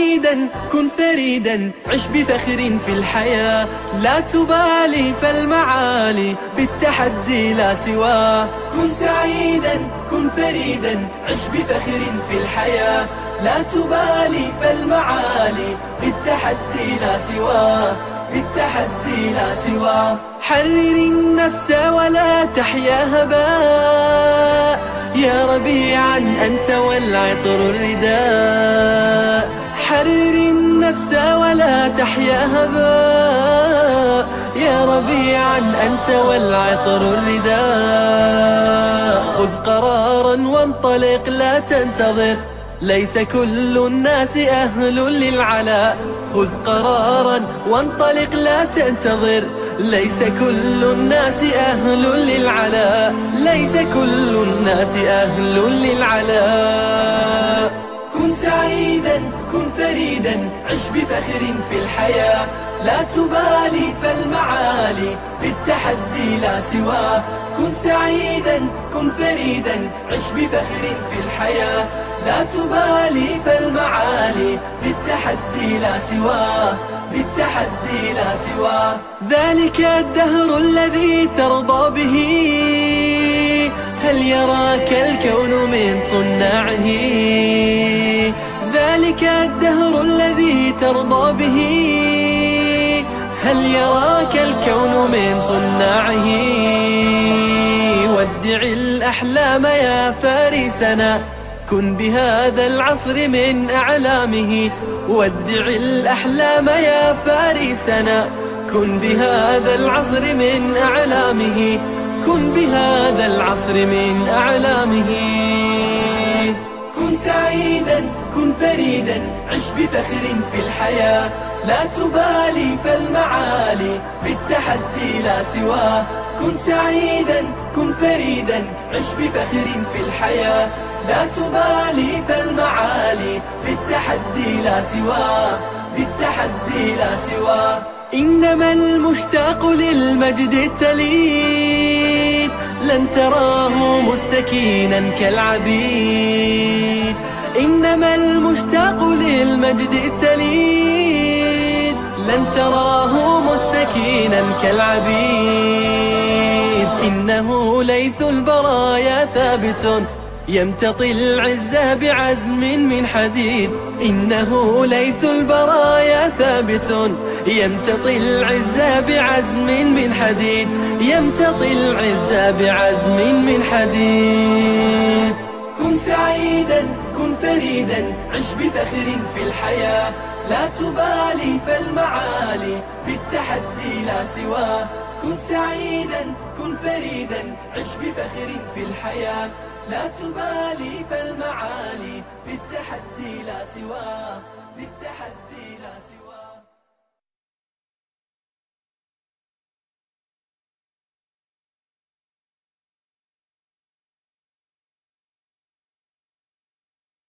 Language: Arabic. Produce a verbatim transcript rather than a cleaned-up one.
سعيدا كن فريدا عش بفخر في الحياة، لا تبالي فالمعالي بالتحدي لا سواه. كن سعيدا كن فريدا عش بفخر في الحياة، لا تبالي فالمعالي بالتحدي لا سواه، بالتحدي لا سواه. حرر النفس ولا تحيا هباء، يا ربيعا أنت والعطر الرداء. حرر النفس ولا تحيا هباء، يا ربيعا أنت والعطر الرداء. خذ قرارا وانطلق لا تنتظر، ليس كل الناس أهل للعلاء. خذ قرارا وانطلق لا تنتظر، ليس كل الناس أهل للعلاء، ليس كل الناس أهل للعلاء. كن سعيدا كن فريدا عش بفخر في الحياة، لا تبالي فالمعالي بالتحدي لا سواه. كن سعيدا كن فريدا عش بفخر في الحياة، لا تبالي فالمعالي بالتحدي لا سواه، بالتحدي لا سواه. ذلك الدهر الذي ترضى به، هل يراك الكون من صناعه؟ ذلك الدهر الذي ترضى به، هل يراك الكون من صناعه؟ ودع الأحلام يا فارسنا، كن بهذا العصر من أعلامه. ودع الأحلام يا فارسنا، كن بهذا العصر من أعلامه، كن بهذا العصر من أعلامه. كن سعيدا كن فريدا عش بفخر في الحياة، لا تبالي فالمعالي بالتحدي لا سواه. كن سعيدا كن فريدا عش بفخر في الحياة، لا تبالي فالمعالي بالتحدي لا سواه، بالتحدي لا سواه. إنما المشتاق للمجد التليد، لن تراه مستكينا كالعبيد. إنما المشتاق للمجد التليد، لن تراه مستكينا كالعبيد. إنه ليث البرايا ثابت، يمتطي العز بعزم من حديد. إنه ليث البرايا ثابت، يمتطي العز بعزم من حديد، يمتطي العز بعزم من حديد. كن سعيدا كن فريدا عش بفخر في الحياة، لا تبالي فالمعالي بالتحدي لا سواه. كن سعيدا كن فريدا عش بفخر في الحياة، لا تبالي فالمعالي بالتحدي لا سواه، بالتحدي